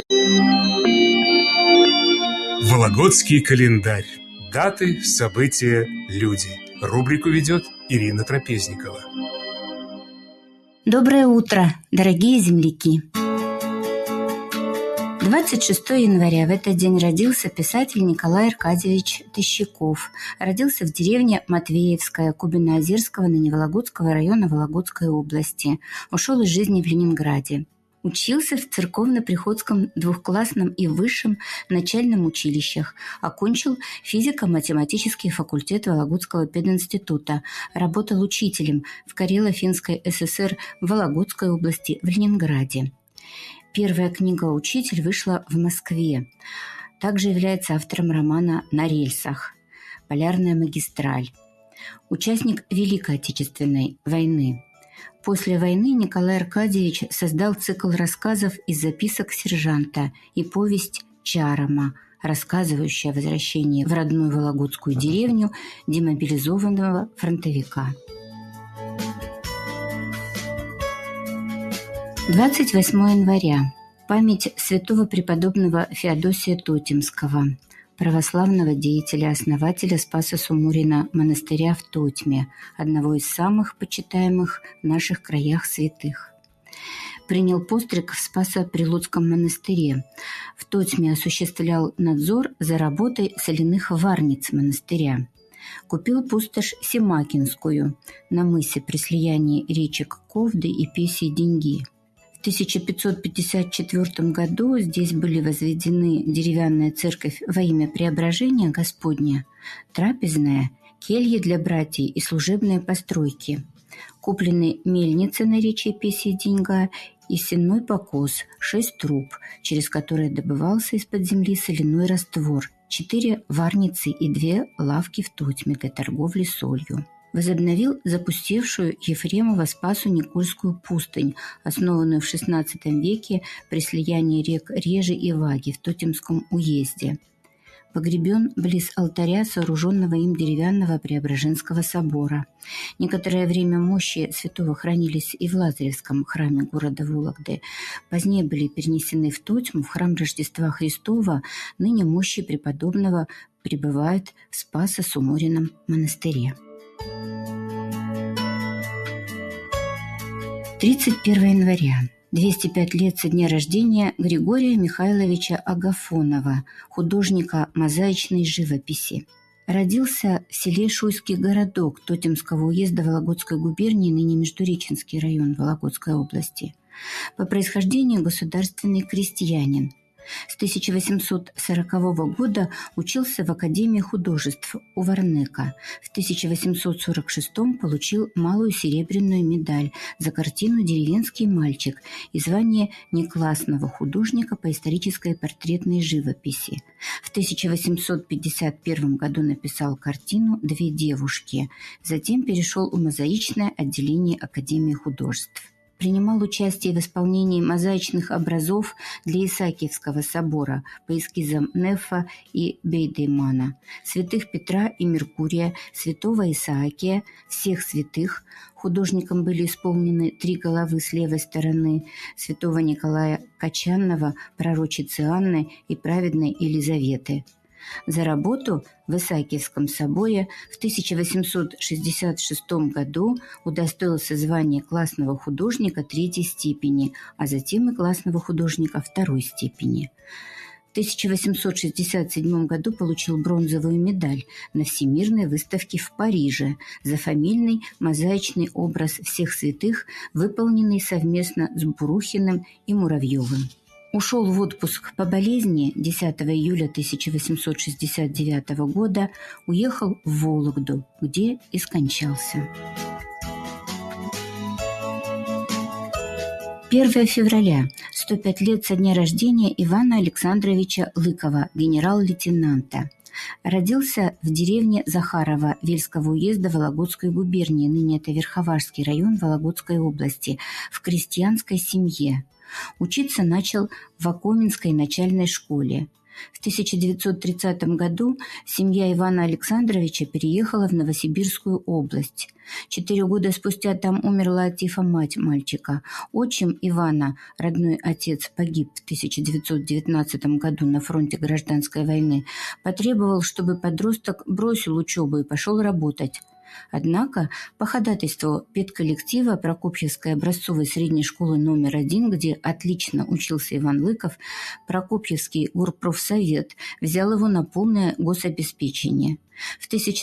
Вологодский календарь. Даты, события, люди. Рубрику ведет Ирина Трапезникова. Доброе утро, дорогие земляки! 26 января в этот день родился писатель Николай Аркадьевич Тыщиков. Родился в деревне Матвеевская Кубино-Озерского Наневологодского района Вологодской области. Ушел из жизни в Ленинграде. Учился в церковно-приходском двухклассном и высшем начальном училищах. Окончил физико-математический факультет Вологодского пединститута. Работал учителем в Карело-Финской ССР в Вологодской области, в Ленинграде. Первая книга «Учитель» вышла в Москве. Также является автором романа «На рельсах», «Полярная магистраль». Участник Великой Отечественной войны. После войны Николай Аркадьевич создал цикл рассказов из записок сержанта и повесть «Чарома», рассказывающая о возвращении в родную вологодскую деревню демобилизованного фронтовика. 28 января. Память святого преподобного Феодосия Тотемского, православного деятеля, основателя Спасо-Сумурина монастыря в Тотьме, одного из самых почитаемых в наших краях святых. Принял постриг в Спасо-Прилуцком монастыре. В Тотьме осуществлял надзор за работой соляных варниц монастыря. Купил пустошь Семакинскую на мысе при слиянии речек Ковды и Песей-Деньги. В 1554 году здесь были возведены деревянная церковь во имя Преображения Господня, трапезная, кельи для братьев и служебные постройки. Куплены мельницы на речье Песей-Деньга и сенной покос, 6 труб, через которые добывался из-под земли соляной раствор, 4 варницы и 2 лавки в Тотьме для торговли солью. Возобновил запустевшую Ефремово-Спасу-Никольскую пустынь, основанную в XVI веке при слиянии рек Режи и Ваги в Тотемском уезде. Погребен близ алтаря, сооруженного им деревянного Преображенского собора. Некоторое время мощи святого хранились и в Лазаревском храме города Вологды. Позднее были перенесены в Тотьму, в храм Рождества Христова. Ныне мощи преподобного пребывают в Спасо-Сумурином монастыре. 31 января. 205 лет со дня рождения Григория Михайловича Агафонова, художника мозаичной живописи. Родился в селе Шуйский городок Тотемского уезда Вологодской губернии, ныне Междуреченский район Вологодской области. По происхождению государственный крестьянин. С 1840 года учился в Академии художеств у Варнека. В 1846 получил малую серебряную медаль за картину «Деревенский мальчик» и звание неклассного художника по исторической портретной живописи. В 1851 году написал картину «Две девушки». Затем перешел в мозаичное отделение Академии художеств. Принимал участие в исполнении мозаичных образов для Исаакиевского собора по эскизам Неффа и Бейдеймана, святых Петра и Меркурия, святого Исаакия, всех святых. Художником были исполнены 3 головы с левой стороны святого Николая Качанного, пророчицы Анны и праведной Елизаветы. За работу в Исаакиевском соборе в 1866 году удостоился звания классного художника 3-й степени, а затем и классного художника 2-й степени. В 1867 году получил бронзовую медаль на Всемирной выставке в Париже за фамильный мозаичный образ всех святых, выполненный совместно с Бурухиным и Муравьевым. Ушел в отпуск по болезни 10 июля 1869 года, уехал в Вологду, где и скончался. 1 февраля. 105 лет со дня рождения Ивана Александровича Лыкова, генерал-лейтенанта. Родился в деревне Захарова Вельского уезда Вологодской губернии, ныне это Верховарский район Вологодской области, в крестьянской семье. Учиться начал в Акоменской начальной школе. В 1930 году семья Ивана Александровича переехала в Новосибирскую область. 4 года спустя там умерла от тифа мать мальчика. Отчим Ивана, родной отец, погиб в 1919 году на фронте гражданской войны, потребовал, чтобы подросток бросил учебу и пошел работать. Однако по ходатайству педколлектива Прокопьевской образцовой средней школы номер 1, где отлично учился Иван Лыков, Прокопьевский горпрофсовет взял его на полное гособеспечение. В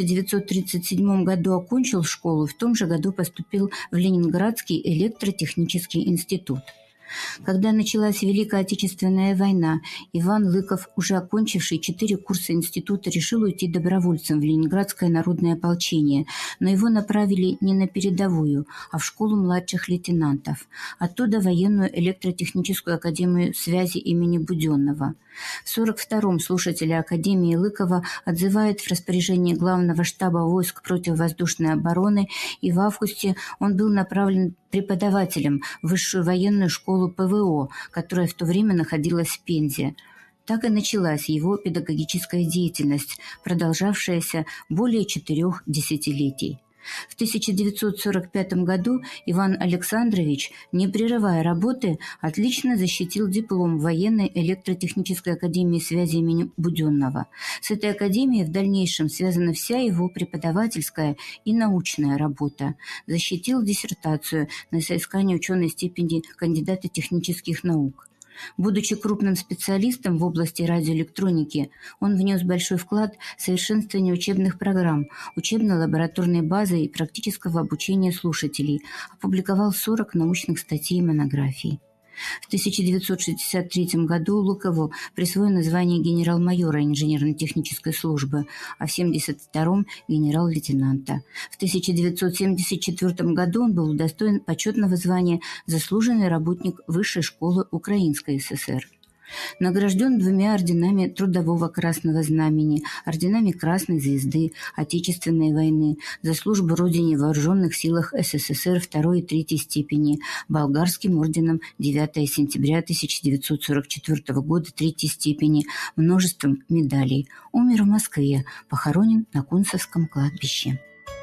1937 году окончил школу, в том же году поступил в Ленинградский электротехнический институт. Когда началась Великая Отечественная война, Иван Лыков, уже окончивший 4 курса института, решил уйти добровольцем в Ленинградское народное ополчение, но его направили не на передовую, а в школу младших лейтенантов, оттуда военную электротехническую академию связи имени Буденного. В 1942-м слушатели Академии Лыкова отзывают в распоряжение Главного штаба войск противовоздушной обороны, и в августе он был направлен преподавателем в Высшую военную школу ПВО, которая в то время находилась в Пензе. Так и началась его педагогическая деятельность, продолжавшаяся более 4 десятилетий. В 1945 году Иван Александрович, не прерывая работы, отлично защитил диплом военной электротехнической академии связи имени Буденного. С этой академией в дальнейшем связана вся его преподавательская и научная работа. Защитил диссертацию на соискание ученой степени кандидата технических наук. Будучи крупным специалистом в области радиоэлектроники, он внес большой вклад в совершенствование учебных программ, учебно-лабораторной базы и практического обучения слушателей, опубликовал 40 научных статей и монографий. В 1963 году Лыкову присвоено звание генерал-майора инженерно-технической службы, а в 1972 – генерал-лейтенанта. В 1974 году он был удостоен почетного звания «Заслуженный работник Высшей школы Украинской ССР». Награжден 2 орденами Трудового Красного Знамени, орденами Красной Звезды, Отечественной войны, за службу Родине в Вооруженных силах СССР 2 и 3 степени, Болгарским орденом 9 сентября 1944 года 3 степени, множеством медалей. Умер в Москве, похоронен на Кунцевском кладбище.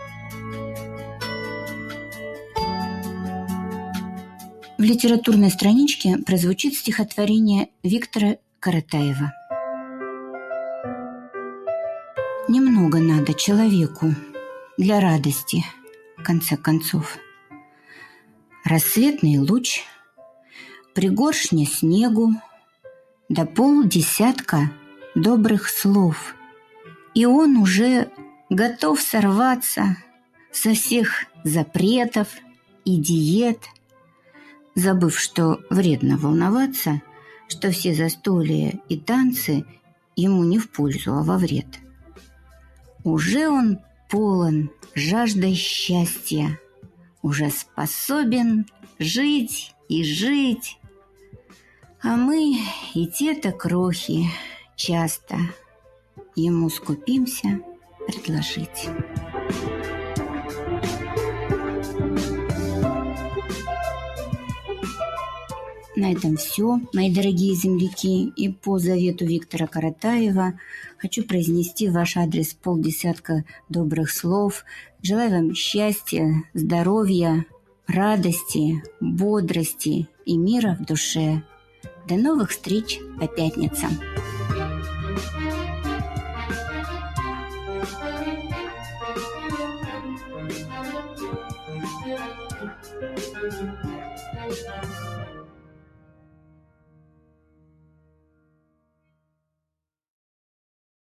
В литературной страничке прозвучит стихотворение Виктора Каратаева. Немного надо человеку для радости, в конце концов. Рассветный луч, пригоршня снегу, да 50 добрых слов, и он уже готов сорваться со всех запретов и диет, забыв, что вредно волноваться, что все застолья и танцы ему не в пользу, а во вред. Уже он полон жаждой счастья, уже способен жить и жить. А мы и те-то крохи часто ему скупимся предложить. На этом все, мои дорогие земляки, и по завету Виктора Каратаева хочу произнести в ваш адрес 50 добрых слов. Желаю вам счастья, здоровья, радости, бодрости и мира в душе. До новых встреч по пятницам.